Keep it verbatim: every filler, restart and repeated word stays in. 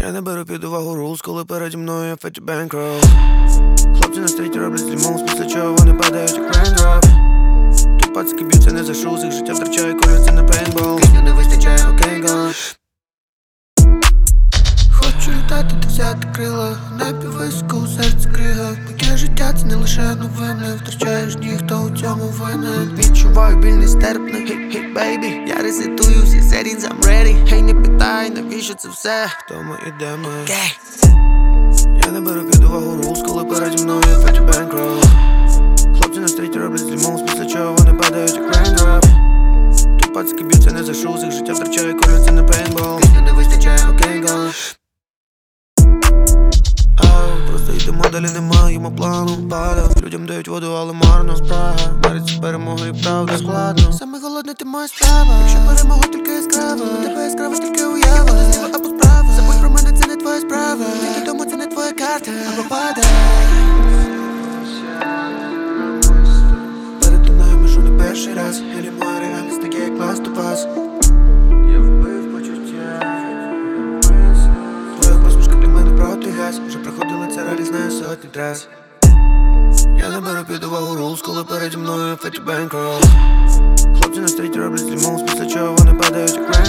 Я не беру під увагу рулс, коли переді мною феті бенкрол. Хлопці на стріті роблять лімонс, після чого вони падають як рейндроп. Тут пацики б'ються не за шуз, їх життя втрачає колір, це не пейнтбол. Кисню не вистачає, окей, го. Хочу літати та взяти крила, небі високо, у серці крига. Таке життя це не лише новини, втрачаєш ніхто у цьому винен. Відчуваю біль нестерпний, хей, хей, бейбі. Я ресетую всі settings, I'm ready. Хей, не питай, навіщо це все? Хто ми ідемо? Okay. Я не беру під увагу рулс, коли переді мною феті бенкрол. Хлопці на стріті роблять лімонс, після чого вони падають як рейндроп. Тут пацики б'ються не за шуз, їх життя втрачає колір, це не пейнтбол. Кисню не вистачає, окей, го. Просто йдемо, далі не маємо плану. Падав, людям дають воду, але марно. Спрага, мариться перемога і правда складно. Саме голодний ти моя справа. Якщо перемога тільки яскрава, у тебе яскрава тільки уява. Буде зліва або справа, забудь про мене, це не твоя справа. Ти додому, це не твоя карта, або падай. Перетинаю межу не перший раз. Гелі моя реальність таке, як Last of Us. Я вбив почуття. Твоя посмішка для мене протигаз. Вже приходили це ралі, знаю сотні трас. Я не беру під увагу рулс, коли переді мною феті бенкрол. Хлопці на стріті роблять лімонс, після чого вони падають як